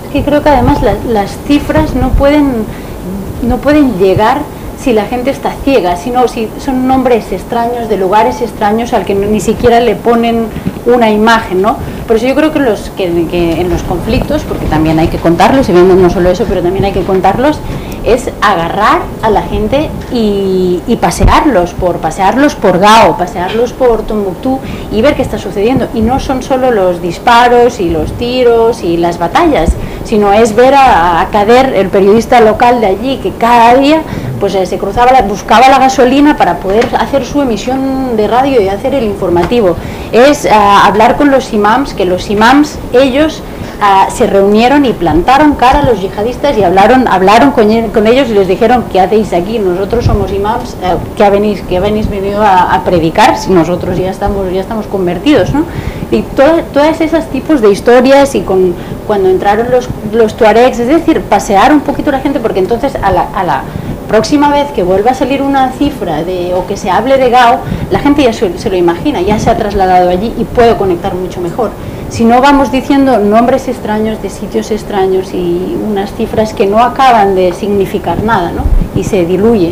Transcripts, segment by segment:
Es que creo que además las cifras no pueden llegar si la gente está ciega, sino si son nombres extraños, de lugares extraños al que ni siquiera le ponen una imagen, ¿no? Por eso yo creo que en los conflictos, porque también hay que contarlos, y vemos no solo eso, pero también hay que contarlos, es agarrar a la gente y pasearlos por Gao, pasearlos por Tombuctú y ver qué está sucediendo. Y no son solo los disparos y los tiros y las batallas, sino es ver a Kader, el periodista local de allí, que cada día pues se cruzaba, buscaba la gasolina para poder hacer su emisión de radio y hacer el informativo. Es hablar con los imams, que los imams, ellos se reunieron y plantaron cara a los yihadistas y hablaron con ellos y les dijeron: ¿qué hacéis aquí? Nosotros somos imams, ¿qué habéis venido a predicar? Si nosotros ya estamos convertidos, ¿no? Y todas esas tipos de historias, y cuando entraron los tuaregs, es decir, pasear un poquito la gente, porque entonces a la próxima vez que vuelva a salir una cifra o que se hable de Gao, la gente ya se lo imagina, ya se ha trasladado allí y puede conectar mucho mejor. Si no vamos diciendo nombres extraños de sitios extraños y unas cifras que no acaban de significar nada, ¿no? Y se diluye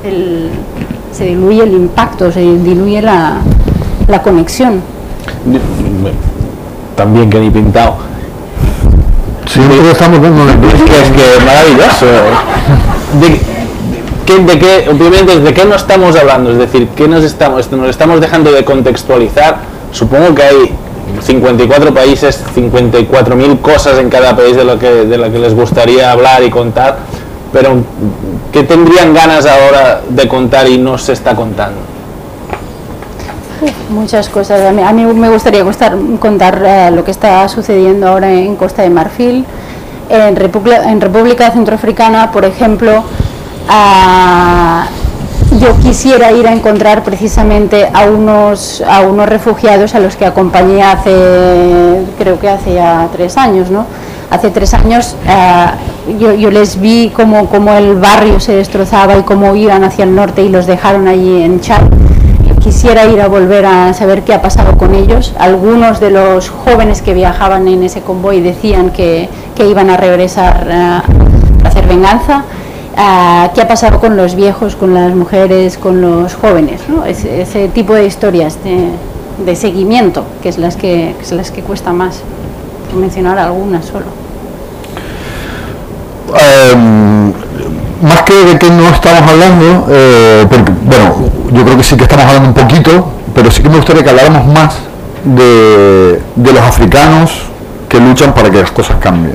el impacto, se diluye la conexión. También que ni pintado. Siempre estamos dando es que maravilloso. Obviamente, ¿de qué no estamos hablando? Es decir, ¿qué nos estamos dejando de contextualizar? Supongo que hay 54 países, 54.000 cosas en cada país de lo que les gustaría hablar y contar, pero ¿qué tendrían ganas ahora de contar y no se está contando? Muchas cosas. A mí me gustaría contar lo que está sucediendo ahora en Costa de Marfil, en República Centroafricana, por ejemplo. Yo quisiera ir a encontrar precisamente a unos refugiados a los que acompañé creo que hace ya 3 años, ¿no? Hace 3 años yo les vi cómo el barrio se destrozaba y cómo iban hacia el norte y los dejaron allí en Chad. Quisiera ir a volver a saber qué ha pasado con ellos. Algunos de los jóvenes que viajaban en ese convoy decían que iban a regresar a hacer venganza. ¿Qué ha pasado con los viejos, con las mujeres, con los jóvenes, ¿no? Ese tipo de historias de seguimiento, que es las que cuesta más, por mencionar algunas solo. Más que de que no estamos hablando, porque, bueno, yo creo que sí que estamos hablando un poquito, pero sí que me gustaría que habláramos más de los africanos que luchan para que las cosas cambien,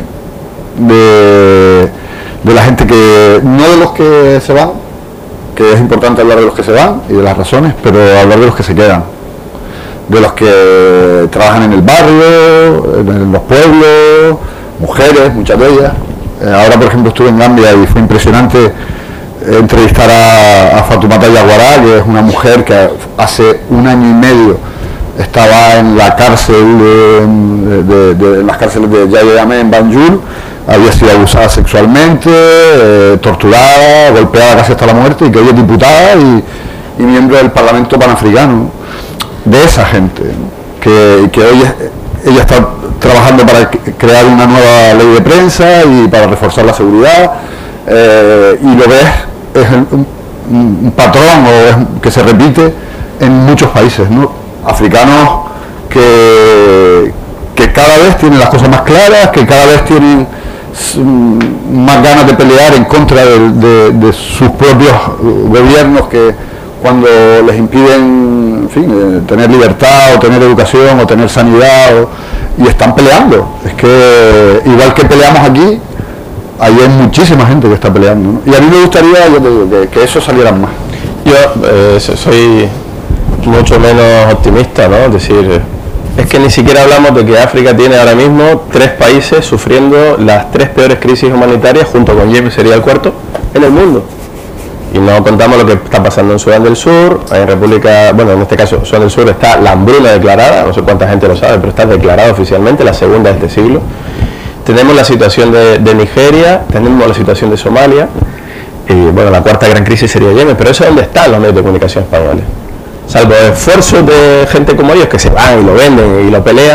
de la gente que, no de los que se van, que es importante hablar de los que se van y de las razones, pero hablar de los que se quedan, de los que trabajan en el barrio, en los pueblos, mujeres, muchas de ellas. Ahora, por ejemplo, estuve en Gambia y fue impresionante entrevistar a Fatoumata Diawara, que es una mujer que hace 1 año y medio estaba en la cárcel de las cárceles de Yaya Jammeh en Banjul. Había sido abusada sexualmente, torturada, golpeada casi hasta la muerte, y que hoy es diputada y miembro del Parlamento Panafricano. De esa gente, ¿no? que hoy ella está trabajando para crear una nueva ley de prensa y para reforzar la seguridad, y lo ves, es un patrón que se repite en muchos países, ¿no? Africanos que cada vez tienen las cosas más claras, que cada vez tienen más ganas de pelear en contra de sus propios gobiernos, que cuando les impiden, en fin, tener libertad o tener educación o tener sanidad, y están peleando. Es que igual que peleamos aquí, ahí hay muchísima gente que está peleando, ¿no? Y a mí me gustaría, yo te digo, que eso saliera más. Yo soy mucho menos optimista, ¿no? Es decir, es que ni siquiera hablamos de que África tiene ahora mismo 3 países sufriendo las 3 peores crisis humanitarias, junto con Yemen sería el 4º, en el mundo. Y no contamos lo que está pasando en Sudán del Sur, en República, bueno, en este caso Sudán del Sur está la hambruna declarada, no sé cuánta gente lo sabe, pero está declarada oficialmente, la segunda de este siglo. Tenemos la situación de Nigeria, tenemos la situación de Somalia, y bueno, la 4ª gran crisis sería Yemen, pero eso es donde están los medios de comunicación españoles. Salvo esfuerzos de gente como ellos que se van y lo venden y lo pelean,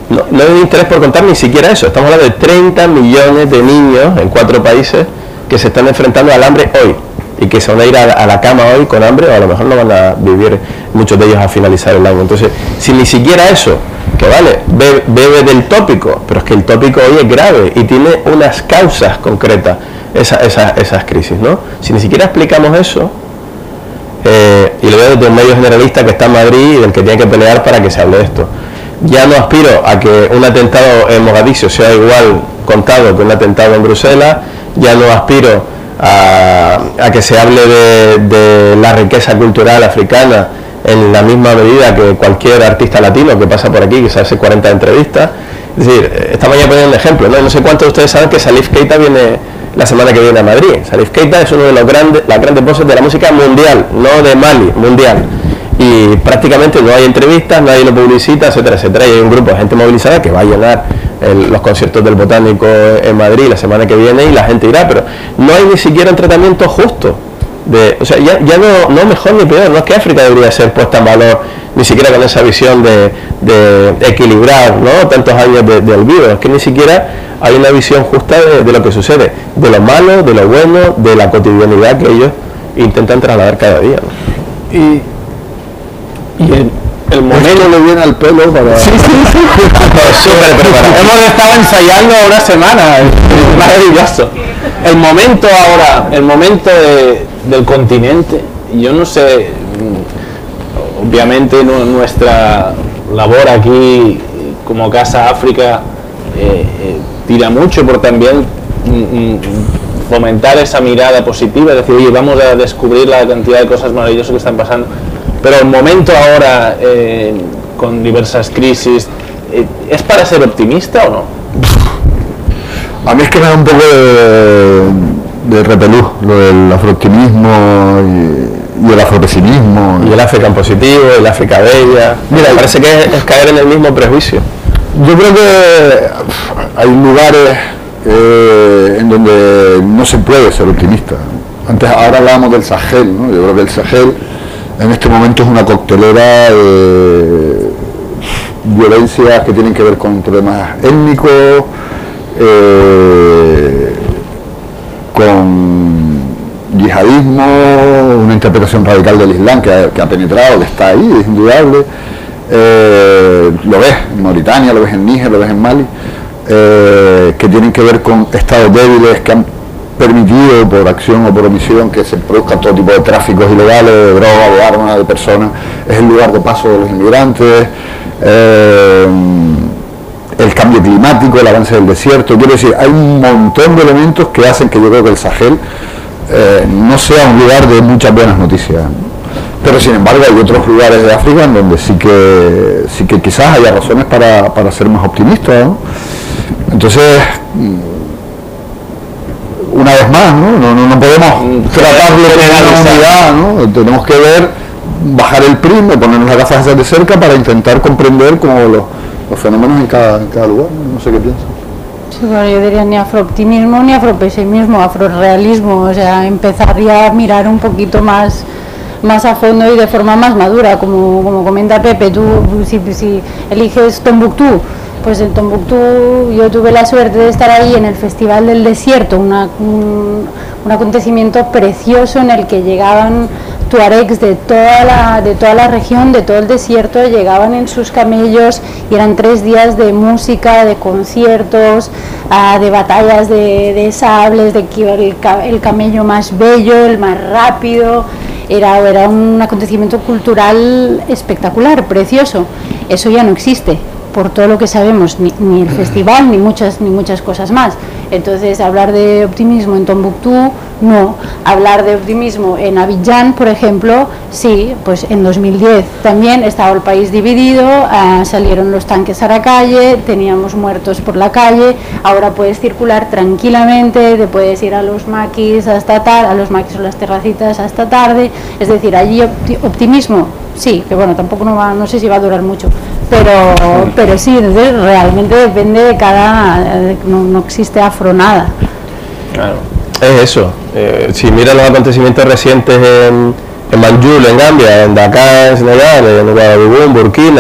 no hay interés por contar ni siquiera eso. Estamos hablando de 30 millones de niños en 4 países que se están enfrentando al hambre hoy y que se van a ir a la cama hoy con hambre, o a lo mejor no van a vivir muchos de ellos a finalizar el año. Entonces, si ni siquiera eso, que vale, bebe del tópico, pero es que el tópico hoy es grave y tiene unas causas concretas, esas crisis, ¿no? Si ni siquiera explicamos eso, y lo veo desde un medio generalista que está en Madrid y del que tiene que pelear para que se hable de esto. Ya no aspiro a que un atentado en Mogadiscio sea igual contado que un atentado en Bruselas, ya no aspiro a que se hable de la riqueza cultural africana en la misma medida que cualquier artista latino que pasa por aquí, que se hace 40 entrevistas. Es decir, esta mañana poniendo un ejemplo, ¿no? No sé cuántos de ustedes saben que Salif Keita viene la semana que viene a Madrid. Salif Keita es uno de las grandes voces de la música mundial, no de Mali, mundial. Y prácticamente no hay entrevistas, nadie lo publicita, etcétera, etcétera. Y hay un grupo de gente movilizada que va a llenar los conciertos del Botánico en Madrid la semana que viene y la gente irá, pero no hay ni siquiera un tratamiento justo. O sea, ya no mejor ni peor, no es que África debería ser puesta en valor, ni siquiera con esa visión de equilibrar, ¿no?, tantos años de olvido. Es que ni siquiera hay una visión justa de lo que sucede, de lo malo, de lo bueno, de la cotidianidad que ellos intentan trasladar cada día, ¿no? Y el momento le viene al pelo para... Sí. Súper preparado. Hemos estado ensayando una semana, es maravilloso. El momento ahora, del continente, yo no sé, obviamente nuestra labor aquí como Casa África tira mucho por también fomentar esa mirada positiva, es decir, oye, vamos a descubrir la cantidad de cosas maravillosas que están pasando. Pero el momento ahora, con diversas crisis, ¿es para ser optimista o no? A mí es que me da un poco de repelús lo del afrooptimismo y el afropesimismo. Y el África en positivo, el África bella. Mira, parece que es caer en el mismo prejuicio. Yo creo que hay lugares en donde no se puede ser optimista. Ahora hablábamos del Sahel, ¿no? Yo creo que el Sahel en este momento es una coctelera de violencias que tienen que ver con problemas étnicos, con yihadismo, una interpretación radical del Islam que ha penetrado, que está ahí, es indudable. Lo ves en Mauritania, lo ves en Níger, lo ves en Mali, que tienen que ver con estados débiles que han permitido por acción o por omisión que se produzca todo tipo de tráficos ilegales, de drogas, de armas, de personas. Es el lugar de paso de los inmigrantes, el cambio climático, el avance del desierto. Quiero decir, hay un montón de elementos que hacen que yo creo que el Sahel no sea un lugar de muchas buenas noticias. Pero sin embargo hay otros lugares de África en donde sí que quizás haya razones para ser más optimistas, ¿no? Entonces, una vez más, no podemos tratarlo de una unidad, ¿no? Tenemos que bajar el prisma, ponernos las gafas de cerca para intentar comprender como los fenómenos en cada lugar. No sé qué piensas. Sí, bueno, yo diría ni afrooptimismo ni afropesimismo, afrorealismo, o sea, empezaría a mirar un poquito más a fondo y de forma más madura, como comenta Pepe. Tú si eliges Tombuctú, pues en Tombuctú yo tuve la suerte de estar ahí en el Festival del Desierto, un acontecimiento precioso en el que llegaban tuaregs de toda la región, de todo el desierto, llegaban en sus camellos y eran 3 días de música, de conciertos, de batallas de sables, de el camello más bello, el más rápido. Era un acontecimiento cultural espectacular, precioso. Eso ya no existe, por todo lo que sabemos, ni el festival, ni muchas cosas más. Entonces, hablar de optimismo en Tombuctú, no. Hablar de optimismo en Abidjan, por ejemplo, sí, pues en 2010 también estaba el país dividido, salieron los tanques a la calle, teníamos muertos por la calle, ahora puedes circular tranquilamente, te puedes ir a los maquis hasta tarde, a los maquis o las terracitas hasta tarde, es decir, allí optimismo, sí, que bueno, tampoco no sé si va a durar mucho, pero sí, entonces realmente depende de no existe afro nada. Claro, es eso. Si miras los acontecimientos recientes en Banjul, en Gambia, en Dakar, en Senegal, en Ouagadougou, en Burkina,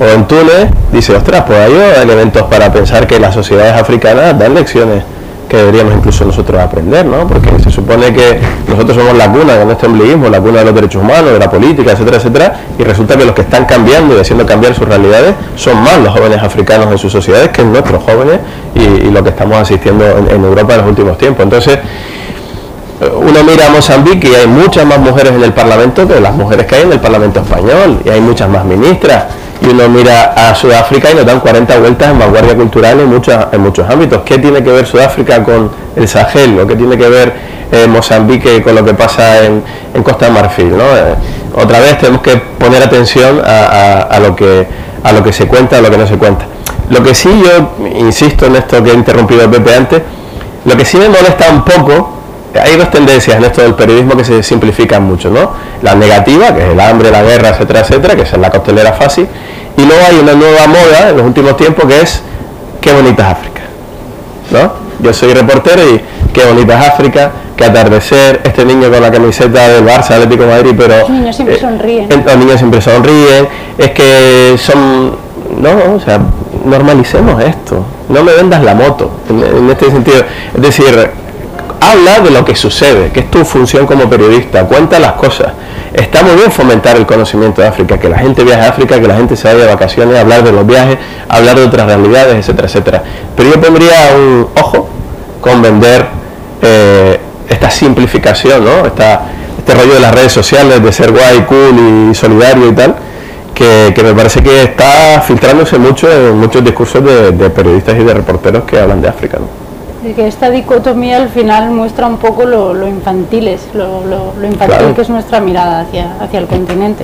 O en Túnez, dice, ostras, pues hay elementos para pensar que las sociedades africanas dan lecciones que deberíamos incluso nosotros aprender, ¿no? Porque se supone que nosotros somos la cuna con este ombliguismo, la cuna de los derechos humanos, de la política, etcétera, etcétera, y resulta que los que están cambiando y haciendo cambiar sus realidades son más los jóvenes africanos en sus sociedades que nuestros jóvenes y lo que estamos asistiendo en Europa en los últimos tiempos. Entonces, uno mira a Mozambique y hay muchas más mujeres en el Parlamento que las mujeres que hay en el Parlamento español, y hay muchas más ministras. Y uno mira a Sudáfrica y nos dan 40 vueltas en vanguardia cultural en muchos ámbitos. ¿Qué tiene que ver Sudáfrica con el Sahel? ¿O qué tiene que ver Mozambique con lo que pasa en Costa de Marfil, ¿no? Otra vez tenemos que poner atención a lo que se cuenta, a lo que no se cuenta. Lo que sí, yo insisto en esto que he interrumpido el Pepe antes, lo que sí me molesta un poco, hay dos tendencias en esto del periodismo que se simplifican mucho, ¿no? La negativa, que es el hambre, la guerra, etcétera, etcétera, que es la costelera fácil, y luego hay una nueva moda en los últimos tiempos que es qué bonita es África, ¿no? Yo soy reportero y qué bonita es África, qué atardecer, este niño con la camiseta del Barça, Atlético de Madrid, pero... Los niños siempre sonríen. Los niños siempre sonríen, es que son... No, o sea, normalicemos esto, no me vendas la moto, en este sentido, es decir... Habla de lo que sucede, que es tu función como periodista, cuenta las cosas. Está muy bien fomentar el conocimiento de África, que la gente viaje a África, que la gente se vaya de vacaciones, hablar de los viajes, hablar de otras realidades, etcétera, etcétera. Pero yo pondría un ojo con vender esta simplificación, ¿no? Este rollo de las redes sociales, de ser guay, cool y solidario y tal, que me parece que está filtrándose mucho en muchos discursos de periodistas y de reporteros que hablan de África, ¿no? Y que esta dicotomía al final muestra un poco lo infantiles, lo infantil, claro, que es nuestra mirada hacia el continente.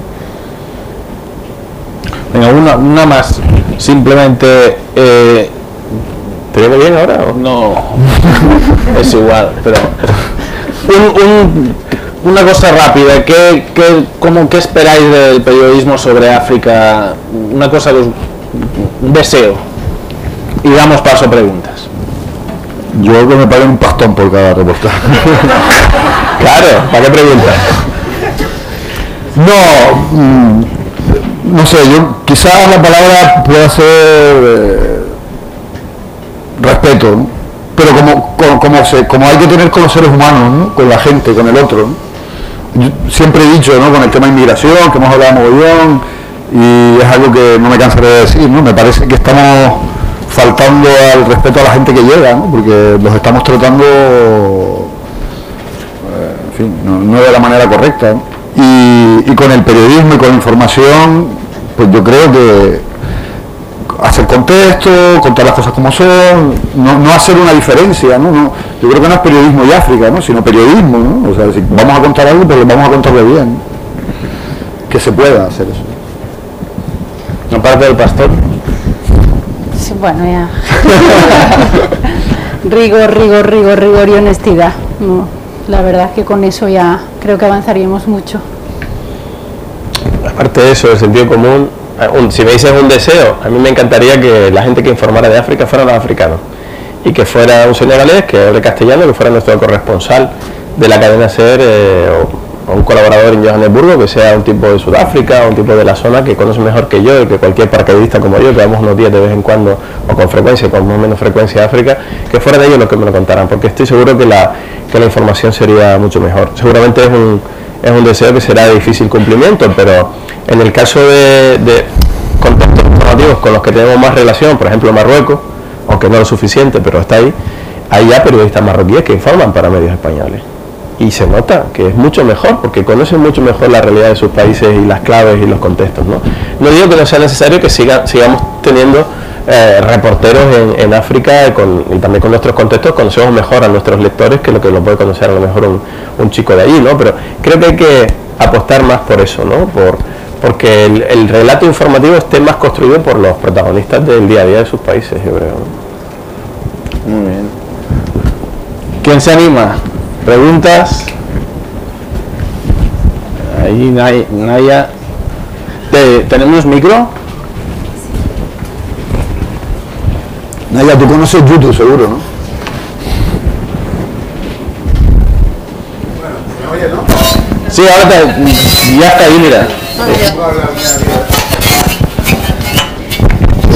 Venga, una más, simplemente... ¿Te viene bien ahora o? No, es igual, pero... una cosa rápida, ¿qué esperáis del periodismo sobre África? Una cosa, un deseo, y damos paso a preguntas. Yo que me paguen un pastón por cada reportaje. Claro, ¿para qué preguntas? No sé, yo quizás la palabra pueda ser respeto, ¿no? Pero como hay que tener con los seres humanos, ¿no? Con la gente, con el otro, ¿no? Yo siempre he dicho, ¿no? Con el tema de inmigración, que hemos hablado mogollón, y es algo que no me cansaré de decir, ¿no? Me parece que estamos faltando al respeto a la gente que llega, ¿no? Porque los estamos tratando, en fin, no de la manera correcta, ¿no? Y con el periodismo y con la información, pues yo creo que hacer contexto, contar las cosas como son, no hacer una diferencia, ¿no? Yo creo que no es periodismo y África, ¿no? Sino periodismo, ¿no? O sea, si vamos a contar algo, pues vamos a contarlo bien, que se pueda hacer eso. Aparte del pastor. Sí, bueno, ya. rigor y honestidad. No, la verdad es que con eso ya creo que avanzaríamos mucho. Aparte de eso, el sentido común, si me dices un deseo, a mí me encantaría que la gente que informara de África fueran los africanos, y que fuera un senegalés que hable castellano, que fuera nuestro corresponsal de la cadena SER, o un colaborador en Johannesburgo, que sea un tipo de Sudáfrica, o un tipo de la zona que conoce mejor que yo, y que cualquier paracaidista como yo, que vamos unos días de vez en cuando, o con frecuencia, con más o menos frecuencia a África, que fueran ellos los que me lo contaran, porque estoy seguro que la información sería mucho mejor. Seguramente es un deseo que será de difícil cumplimiento, pero en el caso de contextos informativos con los que tenemos más relación, por ejemplo Marruecos, aunque no lo suficiente, pero está ahí, hay ya periodistas marroquíes que informan para medios españoles. Y se nota que es mucho mejor, porque conocen mucho mejor la realidad de sus países y las claves y los contextos, ¿no? No digo que no sea necesario que sigamos teniendo reporteros en África, y también con nuestros contextos conocemos mejor a nuestros lectores que lo puede conocer a lo mejor un chico de allí, ¿no? Pero creo que hay que apostar más por eso, ¿no? Porque el relato informativo esté más construido por los protagonistas del día a día de sus países, yo creo, ¿no? Muy bien. ¿Quién se anima? ¿Preguntas? Ahí Naya. ¿Tenemos micro? Naya, tú conoces YouTube seguro, ¿no? Oye, ¿no? Sí, ahora ya está ahí, mira.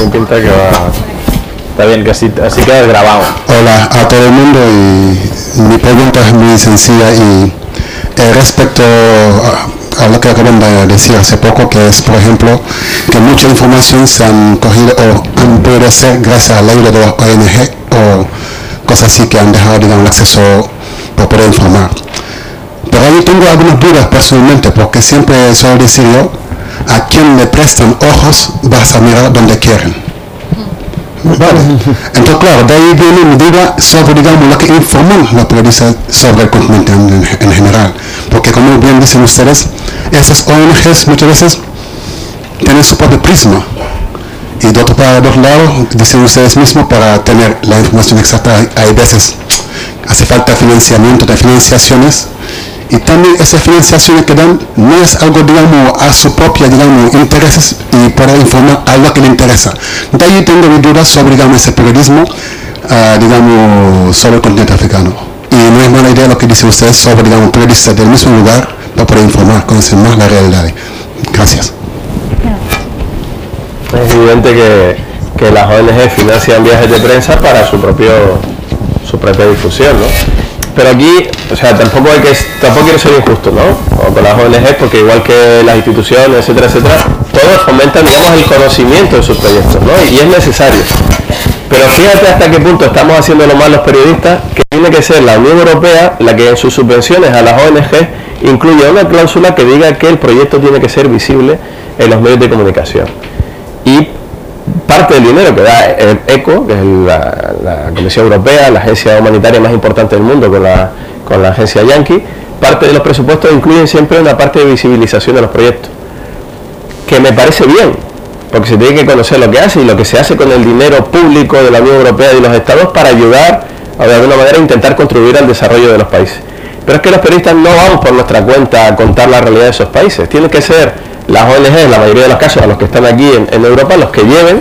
tiene pinta que va... Está bien, que así queda grabado. Hola a todo el mundo, y mi pregunta es muy sencilla y respecto a lo que acaban de decir hace poco, que es, por ejemplo, que mucha información se han cogido o han podido hacer gracias al aire de las ONG o cosas así que han dejado, digamos, el acceso para poder informar. Pero ahí tengo algunas dudas personalmente, porque siempre suelo decir yo, a quien le prestan ojos vas a mirar donde quieren. Vale. Entonces, claro, de ahí viene mi duda sobre, digamos, lo que informan los periodistas sobre el continente en general. Porque, como bien dicen ustedes, esas ONGs muchas veces tienen su propio prisma. Y de otro lado, dicen ustedes mismos, para tener la información exacta, hay veces hace falta financiamiento, de financiaciones. Y también esas financiaciones que dan no es algo, digamos, a su propia, digamos, intereses y para informar algo que le interesa. De ahí tengo mis dudas sobre, digamos, ese periodismo, digamos, sobre el continente africano. Y no es mala idea lo que dicen ustedes sobre, digamos, periodistas del mismo lugar para poder informar, conocer más la realidad. Gracias. Es evidente que las ONG financian viajes de prensa para su propia difusión, ¿no? Pero aquí, o sea, tampoco quiero ser injusto, ¿no? Con las ONG, porque igual que las instituciones, etcétera, etcétera, todos fomentan, digamos, el conocimiento de sus proyectos, ¿no? Y es necesario. Pero fíjate hasta qué punto estamos haciéndolo mal los periodistas, que tiene que ser la Unión Europea la que en sus subvenciones a las ONG incluya una cláusula que diga que el proyecto tiene que ser visible en los medios de comunicación. Y parte del dinero que da ECO, que es la Comisión Europea, la agencia humanitaria más importante del mundo con la agencia Yankee, parte de los presupuestos incluyen siempre una parte de visibilización de los proyectos, que me parece bien, porque se tiene que conocer lo que hace y lo que se hace con el dinero público de la Unión Europea y de los estados para ayudar, o de alguna manera intentar contribuir al desarrollo de los países. Pero es que los periodistas no vamos por nuestra cuenta a contar la realidad de esos países, tienen que ser las ONG, en la mayoría de los casos, a los que están aquí en Europa, los que lleven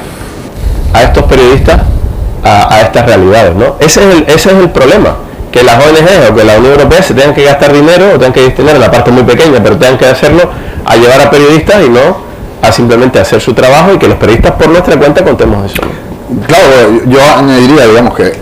a estos periodistas a estas realidades, ¿no? Ese es el problema, que las ONG o que la Unión Europea se tengan que gastar dinero o tengan que destinar la parte muy pequeña, pero tengan que hacerlo a llevar a periodistas y no a simplemente hacer su trabajo, y que los periodistas por nuestra cuenta contemos eso, ¿no? Claro, yo añadiría, digamos, que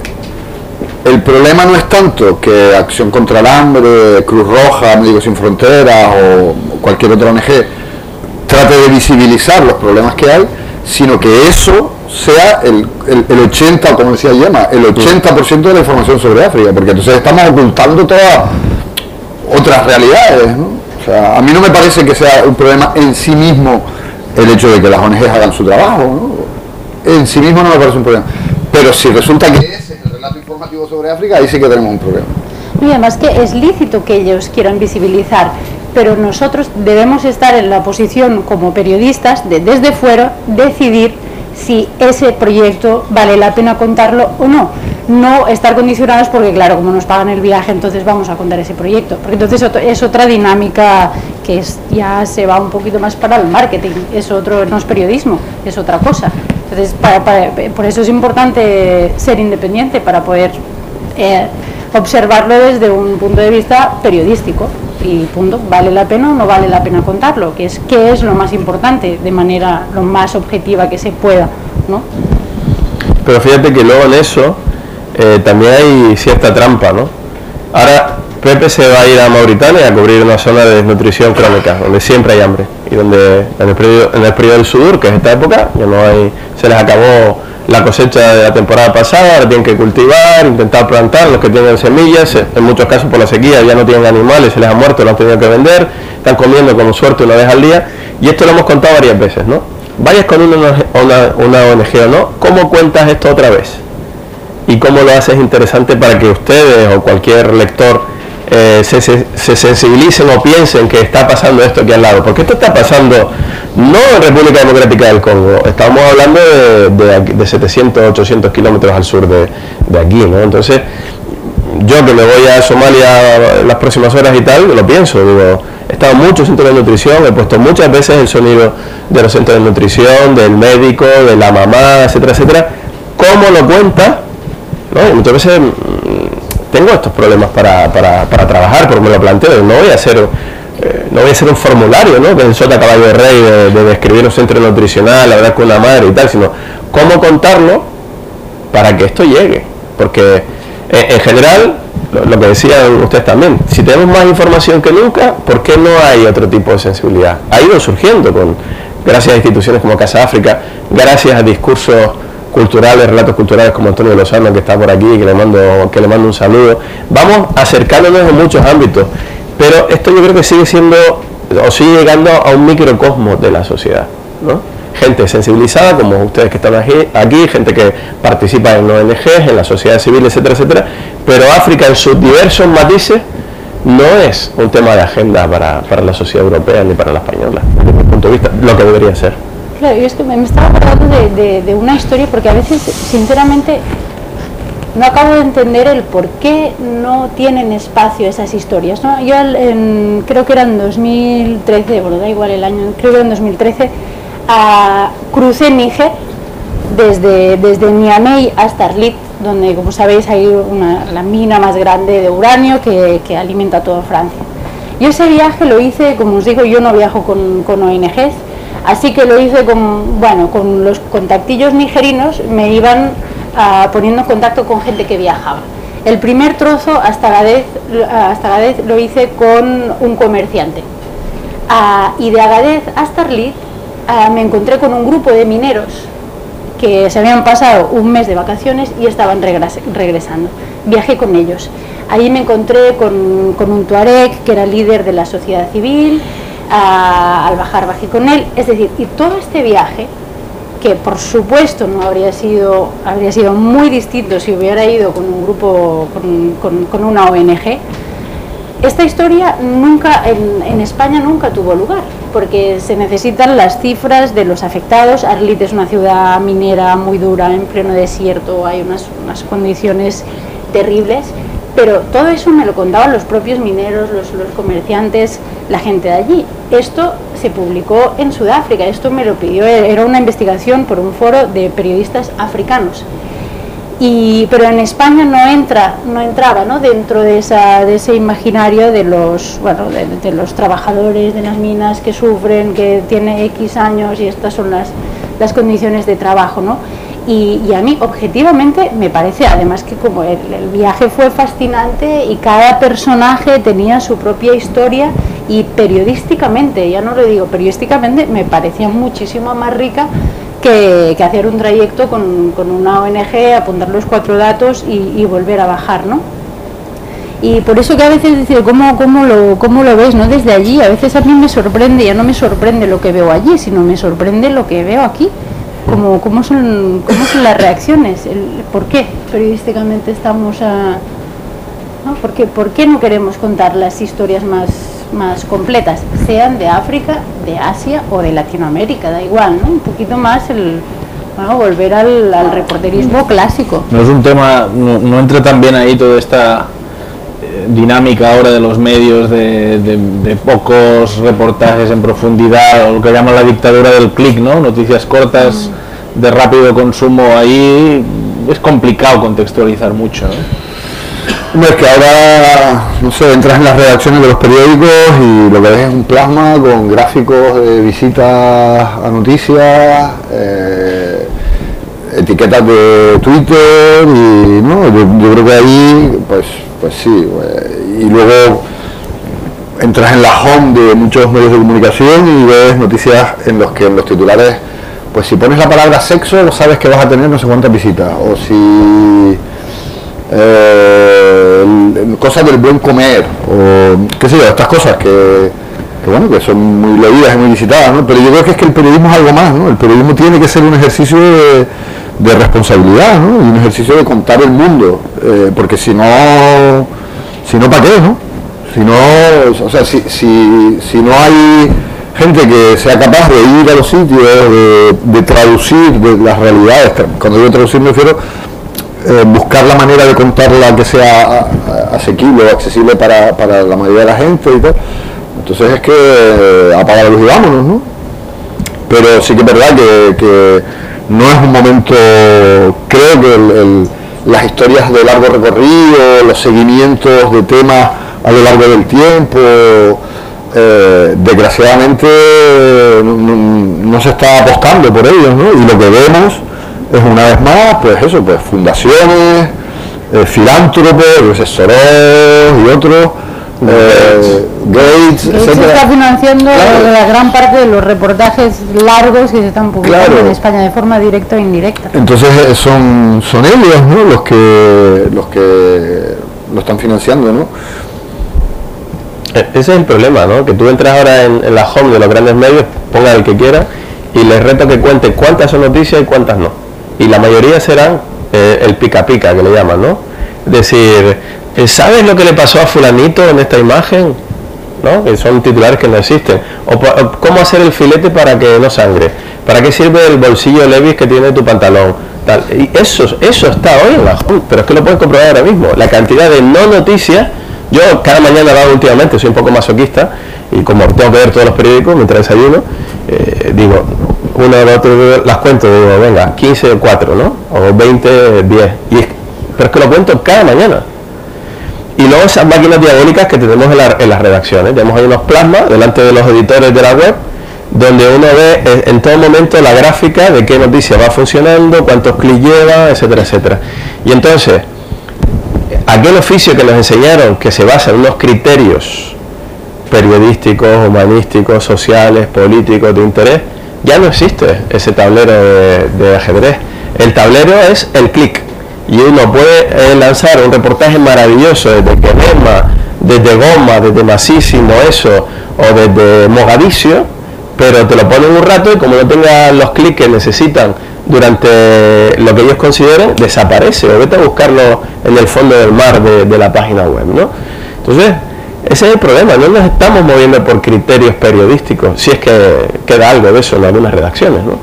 el problema no es tanto que Acción contra el Hambre, Cruz Roja, Médicos Sin Fronteras o cualquier otra ONG trate de visibilizar los problemas que hay, sino que eso sea el 80, como decía Gemma, el 80% de la información sobre África, porque entonces estamos ocultando todas otras realidades, ¿no? O sea, a mí no me parece que sea un problema en sí mismo el hecho de que las ONGs hagan su trabajo, ¿no? En sí mismo no me parece un problema, pero si resulta que ese es el relato informativo sobre África, ahí sí que tenemos un problema. Y además que es lícito que ellos quieran visibilizar, pero nosotros debemos estar en la posición como periodistas de desde fuera decidir si ese proyecto vale la pena contarlo o no. No estar condicionados porque, claro, como nos pagan el viaje, entonces vamos a contar ese proyecto. Porque entonces es otra dinámica que ya se va un poquito más para el marketing. No es periodismo, es otra cosa. Entonces, por eso es importante ser independiente, para poder observarlo desde un punto de vista periodístico. Y punto, ¿vale la pena o no vale la pena contarlo? ¿Qué es lo más importante, de manera lo más objetiva que se pueda, ¿no? Pero fíjate que luego en eso también hay cierta trampa, ¿no? Ahora Pepe se va a ir a Mauritania a cubrir una zona de desnutrición crónica, donde siempre hay hambre, y donde en el periodo del Sudur, que es esta época, ya no hay, se les acabó la cosecha de la temporada pasada, ahora tienen que cultivar, intentar plantar, los que tienen semillas, en muchos casos por la sequía ya no tienen animales, se les ha muerto, lo han tenido que vender, están comiendo como suerte una vez al día, y esto lo hemos contado varias veces, ¿no? Vayas con una ONG o no, ¿cómo cuentas esto otra vez? Y cómo lo haces interesante para que ustedes o cualquier lector se sensibilicen o piensen que está pasando esto aquí al lado, porque esto está pasando no en República Democrática del Congo, estamos hablando de 700, 800 kilómetros al sur de aquí, ¿no? Entonces, yo que me voy a Somalia las próximas horas y tal, lo pienso, digo, he estado en muchos centros de nutrición, he puesto muchas veces el sonido de los centros de nutrición, del médico, de la mamá, etcétera, etcétera. ¿Cómo lo cuenta? ¿No? Y muchas veces tengo estos problemas para trabajar, porque me lo planteo, no voy a hacer un formulario, ¿no? Que en sota caballo de rey de describir un centro nutricional, hablar con una madre y tal, sino cómo contarlo para que esto llegue, porque en general, lo que decían ustedes también, si tenemos más información que nunca, ¿por qué no hay otro tipo de sensibilidad? Ha ido surgiendo gracias a instituciones como Casa África, gracias a discursos culturales, relatos culturales como Antonio Lozano, que está por aquí, que le mando un saludo. Vamos acercándonos en muchos ámbitos, pero esto yo creo que sigue llegando a un microcosmos de la sociedad, ¿no? Gente sensibilizada, como ustedes que están aquí, gente que participa en ONGs, en la sociedad civil, etcétera, etcétera, pero África en sus diversos matices no es un tema de agenda para la sociedad europea ni para la española, desde mi punto de vista, lo que debería ser. Claro, yo es que me estaba acordando de una historia, porque a veces, sinceramente, no acabo de entender el por qué no tienen espacio esas historias, ¿no? Yo creo que era en 2013, bueno, da igual el año, creo que era en 2013, crucé Níger desde Niamey hasta Arlit, donde, como sabéis, hay la mina más grande de uranio que alimenta toda Francia. Yo ese viaje lo hice, como os digo, yo no viajo con ONGs, así que lo hice con los contactillos nigerinos, me iban poniendo en contacto con gente que viajaba. El primer trozo hasta Agadez lo hice con un comerciante, y de Agadez hasta Arlit me encontré con un grupo de mineros que se habían pasado un mes de vacaciones y estaban regresando. Viajé con ellos. Ahí me encontré con un tuareg que era líder de la sociedad civil. Al bajé con él. Es decir, y todo este viaje, que por supuesto no habría sido muy distinto si hubiera ido con un grupo, con una ONG, esta historia nunca en España nunca tuvo lugar, porque se necesitan las cifras de los afectados. Arlit es una ciudad minera muy dura, en pleno desierto, hay unas condiciones terribles, pero todo eso me lo contaban los propios mineros, los comerciantes, la gente de allí. Esto se publicó en Sudáfrica, esto me lo pidió, era una investigación por un foro de periodistas africanos. Pero en España no entraba, ¿no?, dentro de ese imaginario de los trabajadores de las minas que sufren, que tiene X años y estas son las condiciones de trabajo, ¿no? Y a mí objetivamente me parece, además, que como el viaje fue fascinante y cada personaje tenía su propia historia, y periodísticamente, ya no lo digo, periodísticamente me parecía muchísimo más rica que hacer un trayecto con una ONG, apuntar los 4 datos y volver a bajar, ¿no? Y por eso que a veces decir, ¿cómo lo ves, no? Desde allí, a veces a mí me sorprende, ya no me sorprende lo que veo allí, sino me sorprende lo que veo aquí, cómo son las reacciones, por qué periodísticamente estamos ¿no? ¿Por qué no queremos contar las historias más completas, sean de África, de Asia o de Latinoamérica, da igual, ¿no? Un poquito más volver al reporterismo clásico. No es un tema, no entra también ahí toda esta dinámica ahora de los medios de pocos reportajes en profundidad, o lo que llaman la dictadura del clic, ¿no? Noticias cortas de rápido consumo, ahí es complicado contextualizar mucho, ¿no? Es que ahora, no sé, entras en las redacciones de los periódicos y lo que ves es un plasma con gráficos de visitas a noticias, etiquetas de Twitter y no, yo creo que ahí, pues sí, y luego entras en la home de muchos medios de comunicación y ves noticias en los que en los titulares, pues si pones la palabra sexo, lo sabes que vas a tener no sé cuántas visitas, o si cosas del buen comer, o qué sé yo, estas cosas que son muy leídas y muy visitadas, ¿no? Pero yo creo que es que el periodismo es algo más, ¿no? El periodismo tiene que ser un ejercicio de responsabilidad, ¿no? Y un ejercicio de contar el mundo, porque si no, ¿para qué, no? Si no, o sea, si no hay gente que sea capaz de ir a los sitios, de traducir las realidades, cuando digo traducir me refiero buscar la manera de contarla que sea asequible o accesible para la mayoría de la gente y tal. Entonces es que apagar la luz y vámonos, ¿no? Pero sí que es verdad que no es un momento, creo que las historias de largo recorrido, los seguimientos de temas a lo largo del tiempo, desgraciadamente no se está apostando por ellos, ¿no? Y lo que vemos es una vez más, pues eso, pues fundaciones, filántropos, Soros y otros, Gates, se está financiando la gran parte de los reportajes largos que se están publicando en España de forma directa o indirecta. Entonces son ellos, ¿no?, los que lo están financiando, ¿no? Ese es el problema, ¿no? Que tú entras ahora en la home de los grandes medios, ponga el que quiera, y les reto que cuente cuántas son noticias y cuántas no. Y la mayoría serán el pica pica, que le llaman, ¿no? Es decir, ¿sabes lo que le pasó a fulanito en esta imagen? ¿No? Que son titulares que no existen. O cómo hacer el filete para que no sangre. ¿Para qué sirve el bolsillo Levi's que tiene tu pantalón? Tal. Y eso está hoy en la home, pero es que lo puedes comprobar ahora mismo. La cantidad de no noticias. Yo cada mañana lo hago últimamente, soy un poco masoquista, y como tengo que ver todos los periódicos mientras desayuno, digo, uno o otro las cuento, digo, venga, 15 o 4, ¿no? O 20, 10. Pero es que lo cuento cada mañana. Y luego esas máquinas diabólicas que tenemos en las redacciones. Tenemos ahí unos plasmas delante de los editores de la web, donde uno ve en todo momento la gráfica de qué noticia va funcionando, cuántos clics lleva, etcétera, etcétera. Y entonces, aquel oficio que nos enseñaron, que se basa en unos criterios periodísticos, humanísticos, sociales, políticos, de interés, ya no existe ese tablero de ajedrez. El tablero es el clic, y uno puede lanzar un reportaje maravilloso desde Quenema, desde Goma, desde Masísimo, eso, o desde Mogadiscio, pero te lo ponen un rato y como no tenga los clics que necesitan durante lo que ellos consideren, desaparece, o vete a buscarlo en el fondo del mar de la página web, ¿no? Entonces, ese es el problema, no nos estamos moviendo por criterios periodísticos, si es que queda algo de eso en algunas redacciones, ¿no?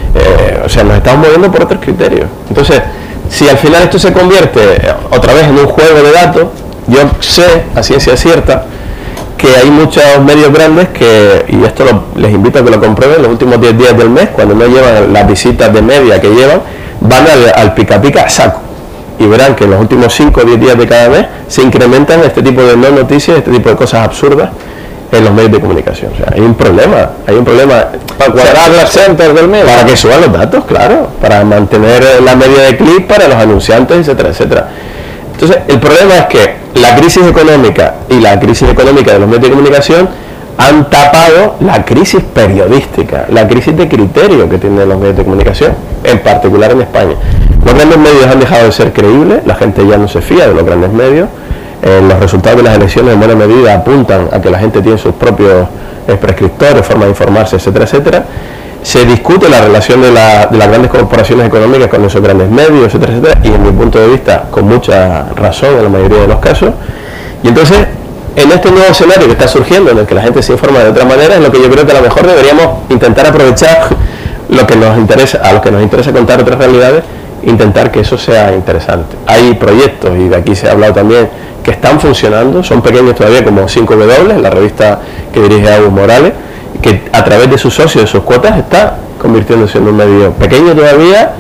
O sea, nos estamos moviendo por otros criterios. Entonces, si al final esto se convierte otra vez en un juego de datos, yo sé, a ciencia cierta, que hay muchos medios grandes que, y esto les invito a que lo comprueben, los últimos 10 días del mes, cuando no llevan las visitas de media que llevan, van al pica pica saco, y verán que en los últimos 5 o 10 días de cada mes se incrementan este tipo de no noticias, este tipo de cosas absurdas en los medios de comunicación. O sea, hay un problema para cuadrar las centers del medio, para que suban los datos, claro, para mantener la media de clic para los anunciantes, etcétera, etcétera. Entonces, el problema es que la crisis económica y la crisis económica de los medios de comunicación han tapado la crisis periodística, la crisis de criterio que tienen los medios de comunicación, en particular en España. Los grandes medios han dejado de ser creíbles, la gente ya no se fía de los grandes medios, los resultados de las elecciones en buena medida apuntan a que la gente tiene sus propios prescriptores, forma de informarse, etcétera, etcétera. Se discute la relación de las grandes corporaciones económicas con esos grandes medios, etcétera, etcétera, y en mi punto de vista con mucha razón en la mayoría de los casos. Y entonces, en este nuevo escenario que está surgiendo, en el que la gente se informa de otra manera, es lo que yo creo que a lo mejor deberíamos intentar aprovechar lo que nos interesa, a los que nos interesa contar otras realidades, intentar que eso sea interesante. Hay proyectos, y de aquí se ha hablado también, que están funcionando, son pequeños todavía, como 5W, la revista que dirige Agus Morales, que a través de sus socios, de sus cuotas, está convirtiéndose en un medio pequeño todavía,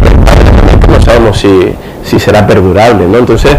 no sabemos si será perdurable, ¿no? Entonces,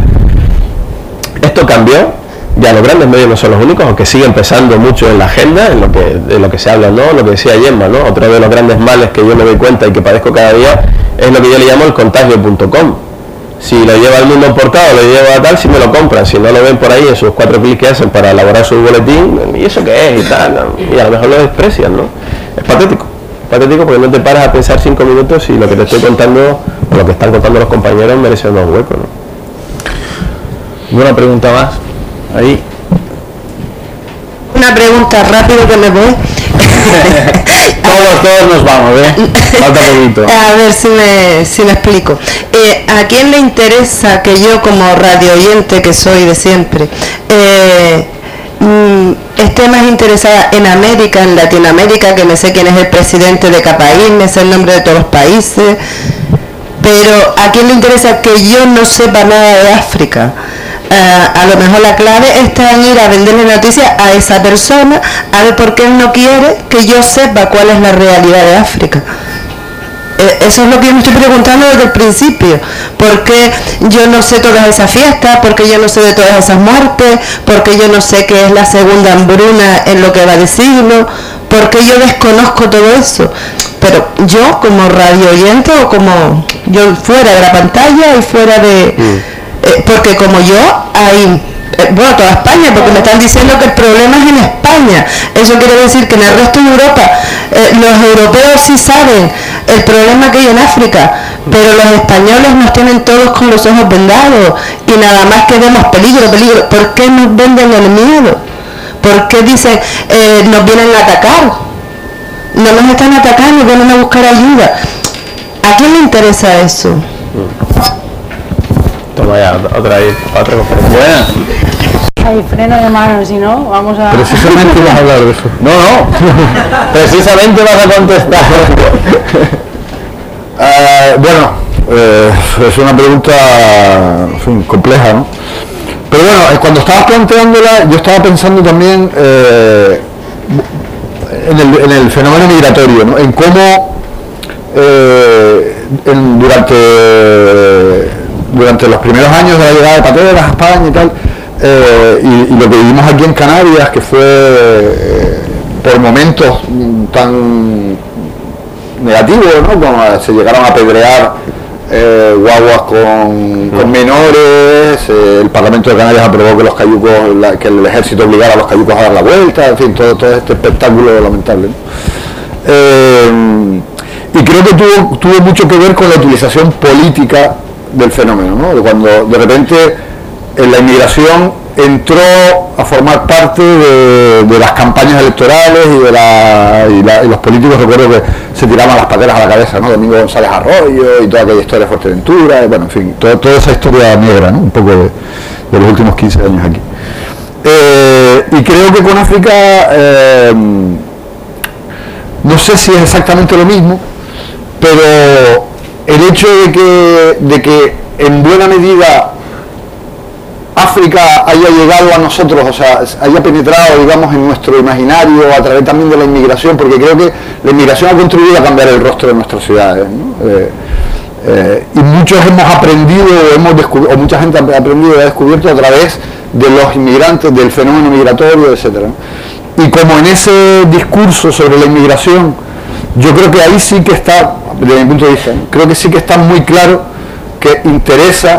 esto cambió, ya los grandes medios no son los únicos, aunque siguen pesando mucho en la agenda, en lo que se habla, ¿no? Lo que decía Gemma, ¿no? Otro de los grandes males que yo me doy cuenta y que padezco cada día es lo que yo le llamo el contagio.com. Si lo lleva el Mundo en portada, lo lleva a tal, si me lo compran, si no lo ven por ahí en sus 4 clics que hacen para elaborar su boletín, ¿y eso qué es? Y tal, ¿no? Y a lo mejor lo desprecian, ¿no? Es patético porque no te paras a pensar 5 minutos y lo que te estoy contando, o lo que están contando los compañeros, merece unos huecos, ¿no? Una pregunta más, ahí. Una pregunta rápido que me voy. todos nos vamos, falta poquito. A ver si me explico. ¿A quién le interesa que yo, como radio oyente que soy de siempre, esté más interesada en América, en Latinoamérica, que me sé quién es el presidente de cada país, me sé el nombre de todos los países, pero a quién le interesa que yo no sepa nada de África? A lo mejor la clave está en ir a venderle noticias a esa persona, a ver por qué él no quiere que yo sepa cuál es la realidad de África. Eso es lo que yo me estoy preguntando desde el principio. ¿Por qué yo no sé todas esas fiestas? ¿Por qué yo no sé de todas esas muertes? ¿Por qué yo no sé qué es la segunda hambruna en lo que va de siglo? ¿Por qué yo desconozco todo eso? pero yo como radio oyente o como yo fuera de la pantalla y fuera de... porque como yo hay... bueno, toda España, porque me están diciendo que el problema es en España. Eso quiere decir que en el resto de Europa los europeos sí saben el problema que hay en África, pero los españoles nos tienen todos con los ojos vendados y nada más que vemos peligro, peligro. ¿Por qué nos venden el miedo? ¿Por qué dicen nos vienen a atacar? No nos están atacando, vienen a buscar ayuda. ¿A quién le interesa eso? Toma ya, otra conferencia. Buena. Hay freno de mano, si no, vamos a... Precisamente vas a hablar de eso. No, precisamente vas a contestar. Bueno, es una pregunta, en fin, compleja, ¿no? Pero bueno, cuando estabas planteándola, yo estaba pensando también en el fenómeno migratorio, ¿no? En cómo durante los primeros años de la llegada de pateras a España y tal, y lo que vivimos aquí en Canarias, que fue por momentos tan negativos, ¿no? Como se llegaron a apedrear guaguas con menores, el Parlamento de Canarias aprobó que los cayucos, que el ejército obligara a los cayucos a dar la vuelta, en fin, todo este espectáculo lamentable, ¿no? Y creo que tuvo mucho que ver con la utilización política del fenómeno, ¿no? De cuando de repente la inmigración entró a formar parte de las campañas electorales y los políticos, recuerdo que se tiraban las pateras a la cabeza, ¿no? Domingo González Arroyo y toda aquella historia de Fuerteventura, y bueno, en fin, toda esa historia negra, ¿no? Un poco de los últimos 15 años aquí. Y creo que con África no sé si es exactamente lo mismo, pero el hecho de que en buena medida África haya llegado a nosotros, o sea, haya penetrado, digamos, en nuestro imaginario a través también de la inmigración, porque creo que la inmigración ha contribuido a cambiar el rostro de nuestras ciudades, ¿no? Y muchos hemos aprendido, o mucha gente ha aprendido y ha descubierto a través de los inmigrantes, del fenómeno migratorio, etcétera, ¿no? Y como en ese discurso sobre la inmigración, yo creo que ahí sí que está, desde mi punto de vista, ¿no? Creo que sí que está muy claro que interesa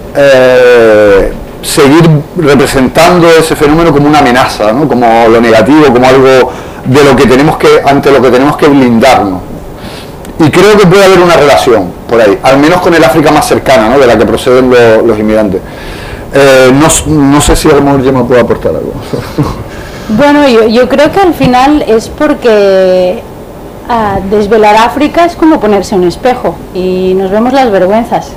seguir representando ese fenómeno como una amenaza, ¿no? Como lo negativo, como algo de lo que ante lo que tenemos que blindarnos. Y creo que puede haber una relación por ahí, al menos con el África más cercana, ¿no? De la que proceden los inmigrantes. No sé si a lo mejor yo me puedo aportar algo. Bueno, yo creo que al final es porque desvelar África es como ponerse un espejo y nos vemos las vergüenzas.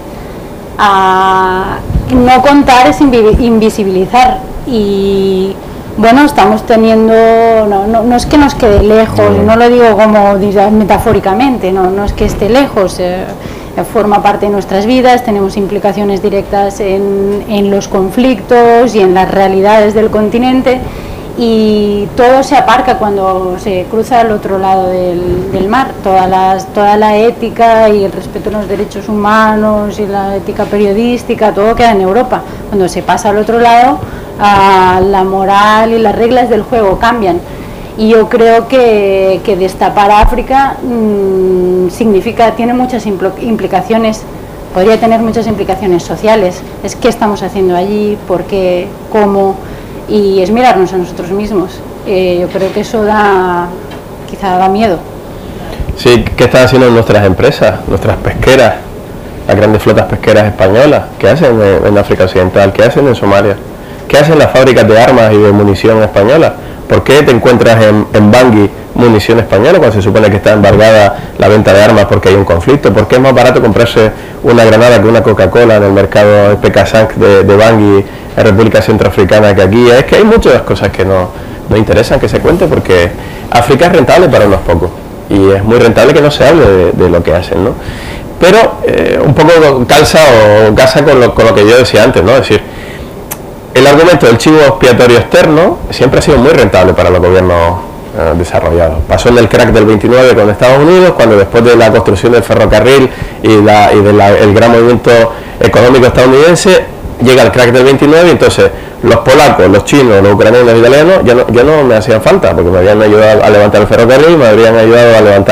No contar es invisibilizar y bueno, estamos teniendo, no es que nos quede lejos, no lo digo como metafóricamente, no es que esté lejos, forma parte de nuestras vidas, tenemos implicaciones directas en los conflictos y en las realidades del continente y todo se aparca cuando se cruza al otro lado del mar, toda la ética y el respeto a los derechos humanos y la ética periodística, todo queda en Europa. Cuando se pasa al otro lado, la moral y las reglas del juego cambian. Y yo creo que destapar África tiene muchas implicaciones, podría tener muchas implicaciones sociales. Es qué estamos haciendo allí, por qué, cómo, y es mirarnos a nosotros mismos. Yo creo que eso quizá da miedo. Sí, ¿qué están haciendo nuestras empresas, nuestras pesqueras, las grandes flotas pesqueras españolas? ¿Qué hacen en África Occidental? ¿Qué hacen en Somalia? ¿Qué hacen las fábricas de armas y de munición españolas? ¿Por qué te encuentras en Bangui munición española cuando se supone que está embargada la venta de armas porque hay un conflicto? ¿Por qué es más barato comprarse una granada que una Coca-Cola en el mercado de Pecasanc de Bangui, en República Centroafricana, que aquí? Es que hay muchas cosas que no interesan que se cuente, porque África es rentable para unos pocos y es muy rentable que no se hable de lo que hacen, ¿no? Pero un poco casa con lo que yo decía antes, ¿no? Es decir, el argumento del chivo expiatorio externo siempre ha sido muy rentable para los gobiernos desarrollados. Pasó en el crack del 29 con Estados Unidos, cuando después de la construcción del ferrocarril y el gran movimiento económico estadounidense, llega el crack del 29 y entonces los polacos, los chinos, los ucranianos, los italianos ya no me hacían falta, porque me habían ayudado a levantar el ferrocarril, me habrían ayudado a levantar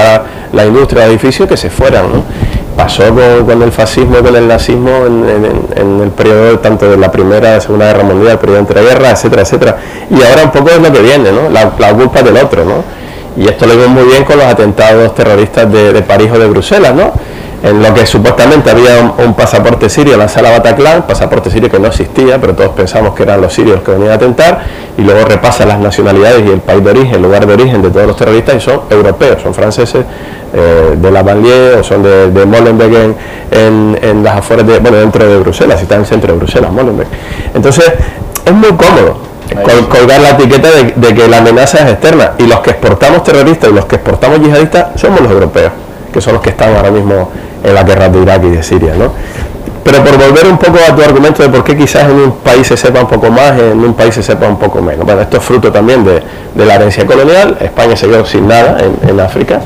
la industria, los edificios, que se fueran, ¿no? Pasó con el fascismo y con el nazismo en el periodo tanto de la Primera, la Segunda Guerra Mundial, el periodo de entreguerras, etcétera, etcétera. Y ahora un poco es lo que viene, ¿no? La culpa del otro, ¿no? Y esto lo vemos muy bien con los atentados terroristas de París o de Bruselas, ¿no? En lo que supuestamente había un pasaporte sirio en la sala Bataclan, pasaporte sirio que no existía, pero todos pensamos que eran los sirios los que venían a atentar, y luego repasa las nacionalidades y el país de origen, el lugar de origen de todos los terroristas, y son europeos, son franceses, de la Banlieue, o son de Molenbeek en las afueras de, bueno, dentro de Bruselas, si está en el centro de Bruselas, Molenbeek. Entonces, es muy cómodo colgar la etiqueta de que la amenaza es externa, y los que exportamos terroristas y los que exportamos yihadistas somos los europeos, que son los que están ahora mismo en la guerra de Irak y de Siria, ¿no? Pero por volver un poco a tu argumento de por qué quizás en un país se sepa un poco más, en un país se sepa un poco menos. Bueno, esto es fruto también de la herencia colonial. España se quedó sin nada en África.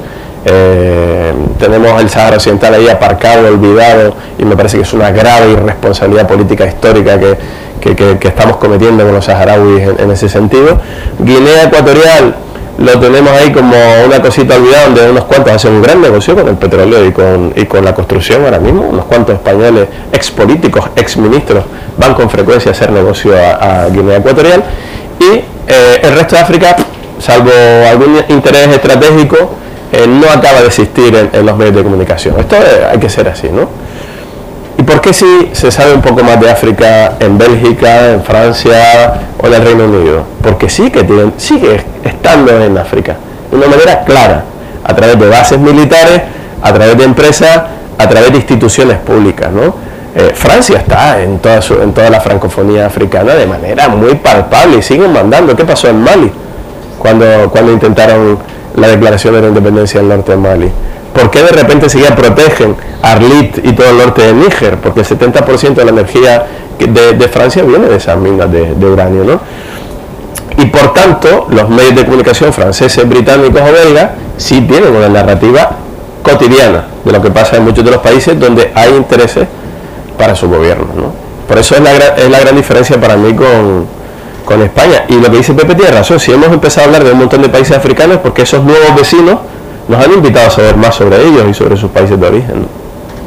Tenemos el Sahara Occidental ahí aparcado, olvidado, y me parece que es una grave irresponsabilidad política histórica que estamos cometiendo con los saharauis en ese sentido. Guinea Ecuatorial lo tenemos ahí como una cosita olvidada, donde unos cuantos hacen un gran negocio con el petróleo y con la construcción ahora mismo. Unos cuantos españoles, expolíticos, exministros, van con frecuencia a hacer negocio a Guinea Ecuatorial, y el resto de África, salvo algún interés estratégico, no acaba de existir en los medios de comunicación. Esto hay que ser así, ¿no? ¿Y por qué sí se sabe un poco más de África en Bélgica, en Francia o en el Reino Unido? Porque sigue estando en África de una manera clara, a través de bases militares, a través de empresas, a través de instituciones públicas, ¿no? Francia está en toda la francofonía africana de manera muy palpable y siguen mandando. ¿Qué pasó en Mali cuando intentaron la declaración de la independencia del norte de Mali? ¿Por qué de repente enseguida protegen Arlit y todo el norte de Níger? Porque el 70% de la energía de Francia viene de esas minas de uranio, ¿no? Y por tanto, los medios de comunicación franceses, británicos o belgas sí tienen una narrativa cotidiana de lo que pasa en muchos de los países donde hay intereses para su gobierno, ¿no? Por eso es la gran diferencia para mí con España. Y lo que dice Pepe tiene razón, si hemos empezado a hablar de un montón de países africanos, porque esos nuevos vecinos nos han invitado a saber más sobre ellos y sobre sus países de origen, ¿no?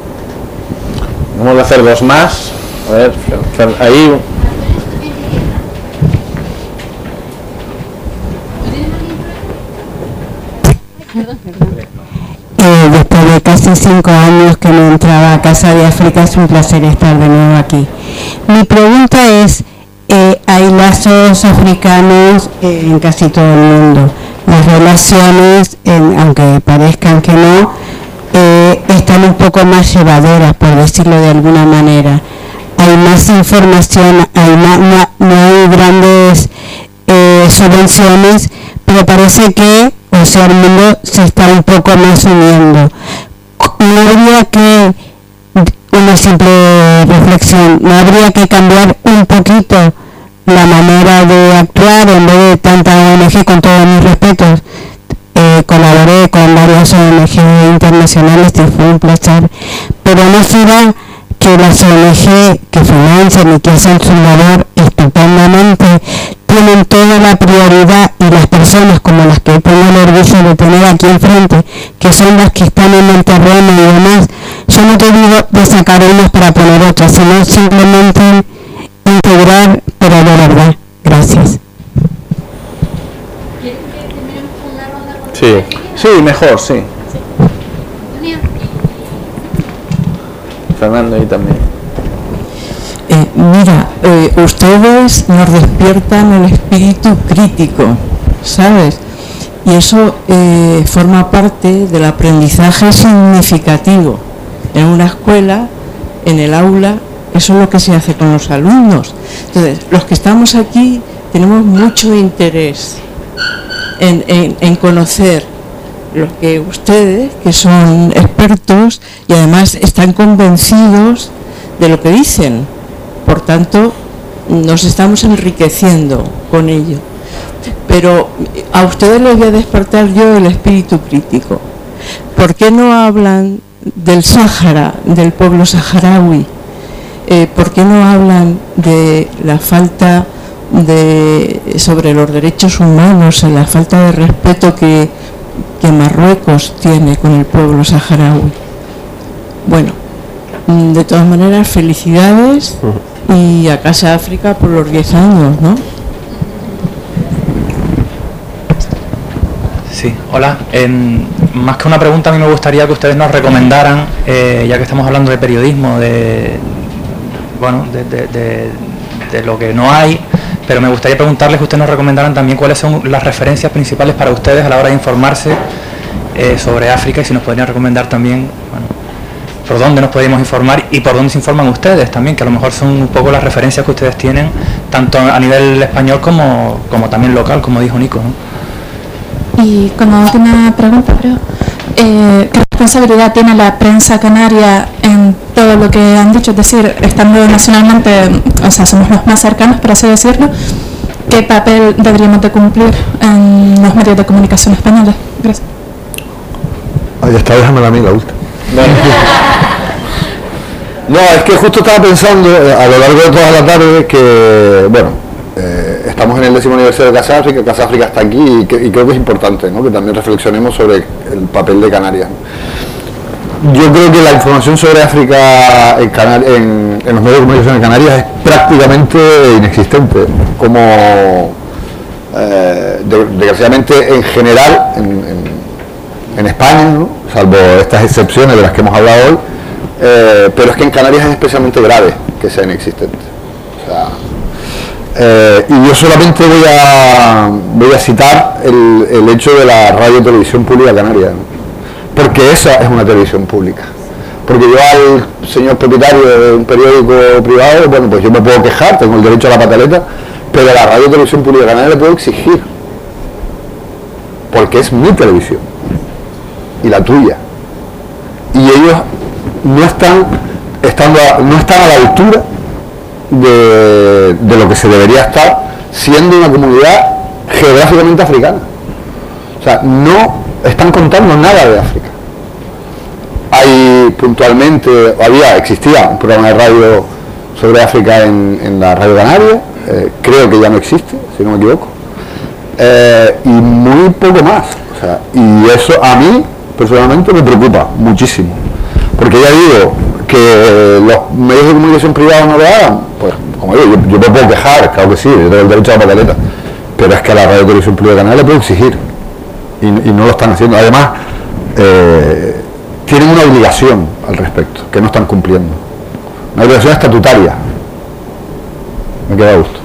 Vamos a hacer dos más. A ver, ahí. Después de casi 5 años que no entraba a Casa de África, es un placer estar de nuevo aquí. Mi pregunta es, hay lazos africanos en casi todo el mundo. Las relaciones, aunque parezcan que no, están un poco más llevaderas, por decirlo de alguna manera. Hay más información, no hay grandes subvenciones, pero parece que, o sea, el mundo se está un poco más uniendo. No habría que, una simple reflexión, no habría que cambiar un poquito la manera de actuar en vez de tanta ONG, con todos mis respetos. Colaboré con varias ONG internacionales y fue un placer, pero no será que las ONG que financian y que hacen su labor estupendamente tienen toda la prioridad, y las personas como las que tengo el orgullo de tener aquí enfrente, que son las que están en el terreno y demás. Yo no te digo de sacar unas para poner otras, sino simplemente integrar, pero de verdad. Gracias. Sí. Sí, mejor, sí. Fernando ahí también. Mira, ustedes nos despiertan el espíritu crítico, ¿sabes? Y eso forma parte del aprendizaje significativo. En una escuela, en el aula, eso es lo que se hace con los alumnos. Entonces, los que estamos aquí tenemos mucho interés en conocer lo que ustedes, que son expertos y además están convencidos de lo que dicen. Por tanto, nos estamos enriqueciendo con ello. Pero a ustedes les voy a despertar yo el espíritu crítico. ¿Por qué no hablan del Sáhara, del pueblo saharaui? ¿Por qué no hablan de la falta sobre los derechos humanos, la falta de respeto que que Marruecos tiene con el pueblo saharaui. Bueno, de todas maneras, felicidades y a Casa África por los 10 años, ¿no? Sí, hola. Más que una pregunta, a mí me gustaría que ustedes nos recomendaran, ya que estamos hablando de periodismo, de lo que no hay, pero me gustaría preguntarles que ustedes nos recomendaran también cuáles son las referencias principales para ustedes a la hora de informarse sobre África, y si nos podrían recomendar también, bueno, por dónde nos podríamos informar y por dónde se informan ustedes también, que a lo mejor son un poco las referencias que ustedes tienen, tanto a nivel español como también local, como dijo Nico, ¿no? Y como última pregunta, creo, ¿qué responsabilidad tiene la prensa canaria en todo lo que han dicho? Es decir, estando nacionalmente, o sea, somos los más cercanos, por así decirlo, ¿qué papel deberíamos de cumplir en los medios de comunicación españoles? Gracias. Ahí está, déjamela a mí la última. No, es que justo estaba pensando a lo largo de toda la tarde que, bueno, estamos en el 10º aniversario de Casa África está aquí y creo que es importante, ¿no?, que también reflexionemos sobre el papel de Canarias. Yo creo que la información sobre África en los medios de comunicación de Canarias es prácticamente inexistente, como desgraciadamente en general en España, ¿no?, salvo estas excepciones de las que hemos hablado hoy, pero es que en Canarias es especialmente grave que sea inexistente. O sea, y yo solamente voy a citar el hecho de la radio y televisión pública canaria, ¿no?, porque esa es una televisión pública. Porque yo al señor propietario de un periódico privado, bueno, pues yo me puedo quejar, tengo el derecho a la pataleta, pero a la radio y televisión pública canaria le puedo exigir, porque es mi televisión y la tuya, y ellos no están a la altura de lo que se debería estar, siendo una comunidad geográficamente africana. O sea, no están contando nada de África. Hay puntualmente, existía un programa de radio sobre África en la Radio Canaria, creo que ya no existe, si no me equivoco, y muy poco más. O sea, y eso a mí personalmente me preocupa muchísimo, porque ya digo que los medios de comunicación privados no lo hagan, pues como digo, yo me puedo quejar, claro que sí, yo tengo el derecho a la pataleta, pero es que a la radio y televisión pública canaria le puedo exigir y no lo están haciendo. Además, tienen una obligación al respecto que no están cumpliendo, una obligación estatutaria. Me queda a gusto.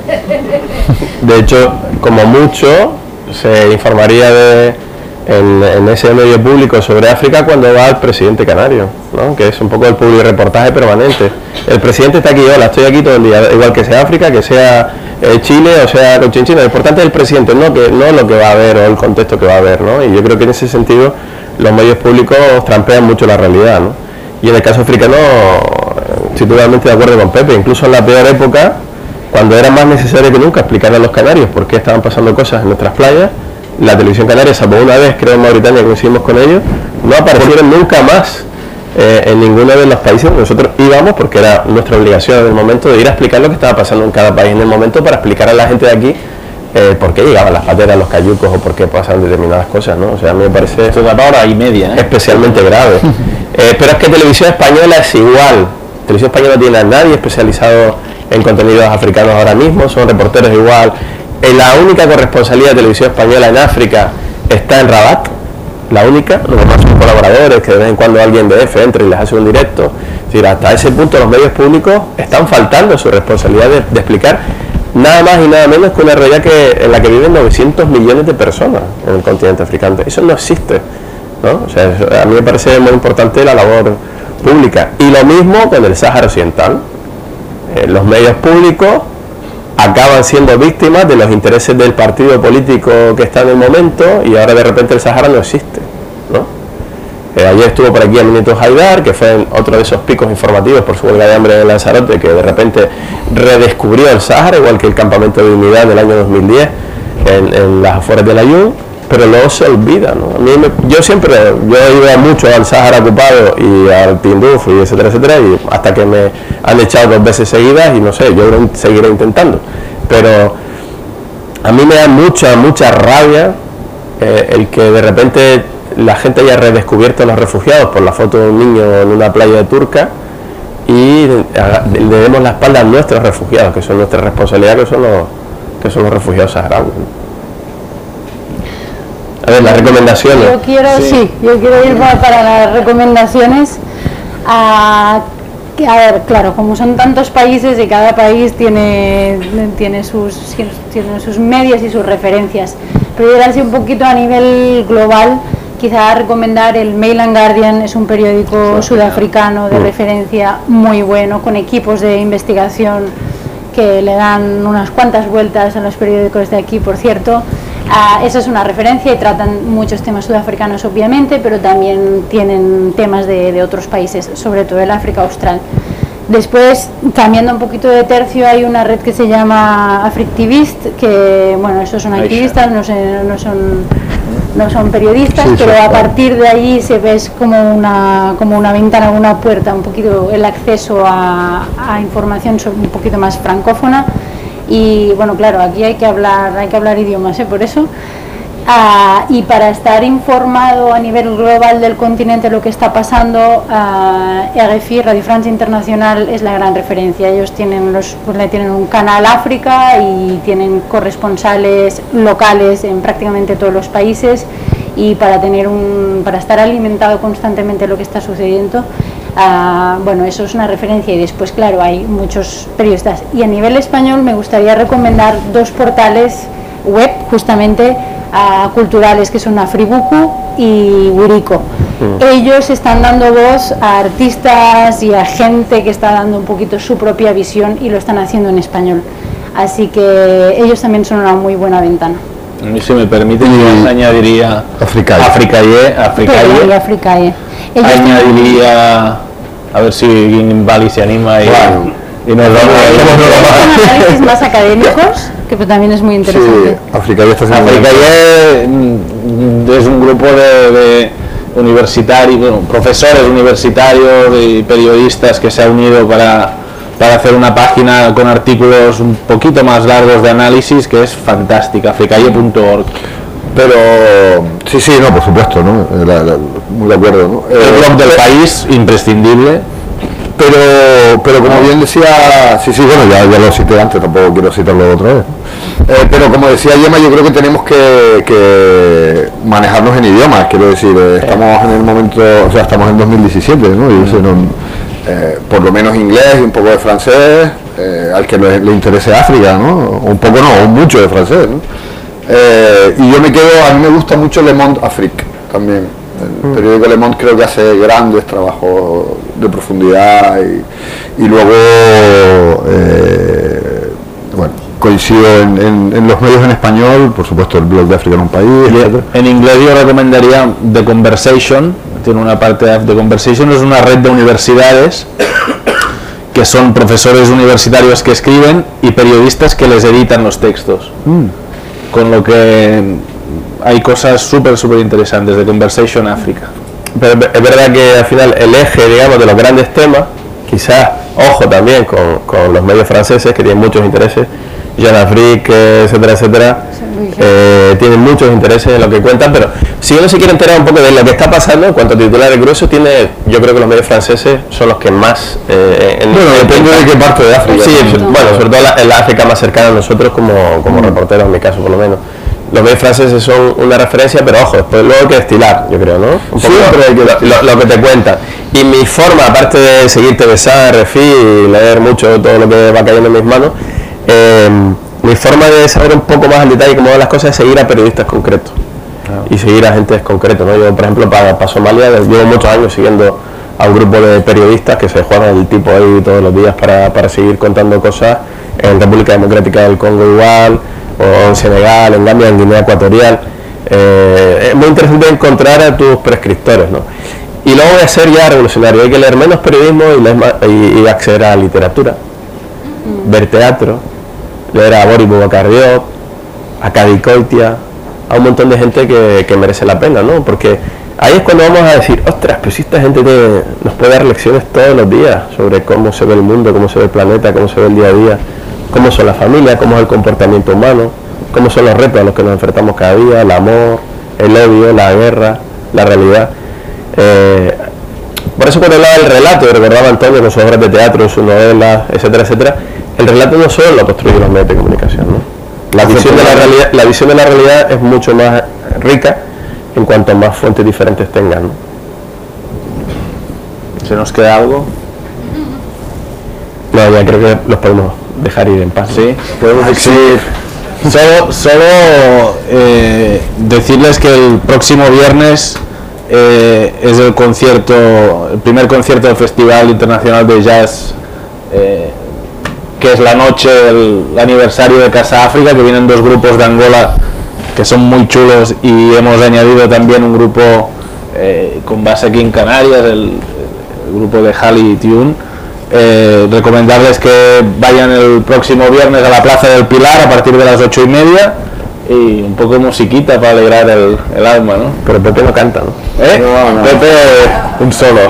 De hecho, como mucho se informaría en ese medio público sobre África cuando va el presidente canario, ¿no?, que es un poco el publireportaje permanente. El presidente está aquí, hola, estoy aquí todo el día, igual que sea África, que sea Chile o sea Conchinchina. Lo importante es el presidente, no lo que va a haber o el contexto que va a haber, ¿no? Y yo creo que en ese sentido los medios públicos trampean mucho la realidad, ¿no? Y en el caso africano estoy totalmente de acuerdo con Pepe, incluso en la peor época, cuando era más necesario que nunca explicar a los canarios por qué estaban pasando cosas en nuestras playas, la televisión canaria, salvo una vez, creo en Mauritania, que coincidimos con ellos, no aparecieron nunca más en ninguno de los países donde nosotros íbamos, porque era nuestra obligación en el momento de ir a explicar lo que estaba pasando en cada país en el momento, para explicar a la gente de aquí por qué llegaban las pateras, los cayucos, o por qué pasan determinadas cosas, ¿no? O sea, a mí me parece esto da hora y media, especialmente grave. Pero es que Televisión Española es igual. Televisión Española no tiene a nadie especializado en contenidos africanos ahora mismo, son reporteros igual. La única corresponsalía de Televisión Española en África está en Rabat, la única. Los demás son colaboradores, que de vez en cuando alguien de EFE entra y les hace un directo. Es decir, hasta ese punto los medios públicos están faltando su responsabilidad de explicar nada más y nada menos que una realidad en la que viven 900 millones de personas en el continente africano. Eso no existe, ¿no? O sea, a mí me parece muy importante la labor pública. Y lo mismo con el Sáhara Occidental. Los medios públicos acaban siendo víctimas de los intereses del partido político que está en el momento, y ahora de repente el Sáhara no existe, ¿no? Ayer estuvo por aquí Amineto Haidar, que fue otro de esos picos informativos por su huelga de hambre en Lanzarote, que de repente redescubrió el Sáhara, igual que el campamento de dignidad del año 2010 en las afueras de Layún, pero luego se olvida, ¿no? Yo he ido mucho al Sáhara ocupado y al Tinduf y etcétera, y hasta que me han echado 2 veces seguidas, y no sé, yo seguiré intentando, pero a mí me da mucha rabia el que de repente la gente haya redescubierto a los refugiados por la foto de un niño en una playa turca y le demos la espalda a nuestros refugiados, que son nuestra responsabilidad, que son los refugiados saharauis. A ver, las recomendaciones. Yo quiero ir para las recomendaciones. A ver, claro, como son tantos países y cada país tiene sus medios y sus referencias, pero yo así un poquito a nivel global, quizá recomendar el Mail and Guardian. Es un periódico sudafricano de referencia muy bueno, con equipos de investigación que le dan unas cuantas vueltas a los periódicos de aquí, por cierto. Esa es una referencia y tratan muchos temas sudafricanos, obviamente, pero también tienen temas de otros países, sobre todo el África Austral. Después, cambiando un poquito de tercio, hay una red que se llama Africtivist, que, bueno, esos son activistas, no son periodistas, pero a partir de allí se ve como una ventana, una puerta, un poquito el acceso a información un poquito más francófona. Y bueno, claro, aquí hay que hablar idiomas, por eso. Y para estar informado a nivel global del continente lo que está pasando, RFI, Radio Francia Internacional, es la gran referencia. Ellos tienen un canal África y tienen corresponsales locales en prácticamente todos los países, y para estar alimentado constantemente lo que está sucediendo, bueno, eso es una referencia. Y después, claro, hay muchos periodistas. Y a nivel español me gustaría recomendar dos portales web justamente culturales, que son Afribuku y Wirico. Ellos están dando voz a artistas y a gente que está dando un poquito su propia visión, y lo están haciendo en español. Así que ellos también son una muy buena ventana. A mí, si me permite, yo añadiría Africaye. Añadiría, a ver si Bali se anima y nos vamos a análisis más académicos, que también es muy interesante. Sí, Africaye es un grupo de universitarios, bueno, profesores universitarios y periodistas que se ha unido para hacer una página con artículos un poquito más largos de análisis, que es fantástica, africaye.org. Pero sí, no, por supuesto, ¿no? Muy de acuerdo, ¿no? El blog del País, imprescindible. Pero como bien decía, bueno, ya lo cité antes, tampoco quiero citarlo otra vez. Pero como decía Gemma, yo creo que tenemos que manejarnos en idiomas, quiero decir, estamos en el momento, o sea, estamos en 2017, ¿no? Y por lo menos inglés y un poco de francés, al que le interese África, ¿no? Un poco no, mucho de francés, ¿no? Y yo a mí me gusta mucho Le Monde Afrique también. El periódico Le Monde creo que hace grandes trabajos de profundidad, y luego bueno, coincido en los medios en español, por supuesto el blog de África en un país, etc. En inglés yo recomendaría The Conversation. Tiene una parte de The Conversation, es una red de universidades que son profesores universitarios que escriben y periodistas que les editan los textos, con lo que hay cosas súper interesantes de Conversation África. Pero es verdad que al final el eje, digamos, de los grandes temas, quizás, ojo también con los medios franceses que tienen muchos intereses, Jeune Afrique, etcétera, tienen muchos intereses en lo que cuentan, pero si uno se quiere enterar un poco de lo que está pasando en cuanto a titulares gruesos, yo creo que los medios franceses son los que más... bueno, depende de qué parte de África. Sí, bueno, sobre todo en la África más cercana a nosotros como reporteros, en mi caso por lo menos. Los medios franceses son una referencia, pero ojo, después luego hay que destilar, yo creo, ¿no? Un poco lo que te cuentan. Y mi forma, aparte de seguir TVSA, RFI y leer mucho todo lo que va cayendo en mis manos, mi forma de saber un poco más al detalle cómo van las cosas es seguir a periodistas concretos y seguir a gente concreta, ¿no? Yo, por ejemplo, para Somalia llevo muchos años siguiendo a un grupo de periodistas que se juegan el tipo ahí todos los días para seguir contando cosas, en República Democrática del Congo igual, o en Senegal, en Gambia, en Guinea Ecuatorial. Es muy interesante encontrar a tus prescriptores, ¿no? Y luego voy a ser ya revolucionario, hay que leer menos periodismo y acceder a literatura, ver teatro, leer a Boris Boubacar Diop, a Kadi Koitia, a un montón de gente que merece la pena, ¿no? Porque ahí es cuando vamos a decir, ostras, pues si esta gente nos puede dar lecciones todos los días sobre cómo se ve el mundo, cómo se ve el planeta, cómo se ve el día a día, cómo son las familias, cómo es el comportamiento humano, cómo son los retos a los que nos enfrentamos cada día, el amor, el odio, la guerra, la realidad. Por eso cuando hablaba del relato, y recordaba Antonio con sus obras de teatro, sus novelas, etcétera, etcétera, el relato no solo lo construyen los medios de comunicación, ¿no? La visión de la realidad es mucho más rica en cuanto más fuentes diferentes tengan, ¿no? ¿Se nos queda algo? No, ya creo que los podemos dejar ir en paz. Sí, podemos decir. Solo decirles que el próximo viernes es el primer concierto del Festival Internacional de Jazz, que es la noche del aniversario de Casa África, que vienen 2 grupos de Angola que son muy chulos, y hemos añadido también un grupo con base aquí en Canarias, el grupo de Halley Tune. Recomendarles que vayan el próximo viernes a la Plaza del Pilar a partir de las 8:30, y un poco de musiquita para alegrar el alma, ¿no? Pero Pepe no canta, ¿no? No. Pepe, un solo.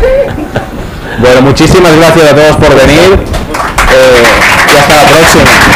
Bueno, muchísimas gracias a todos por venir, y hasta la próxima.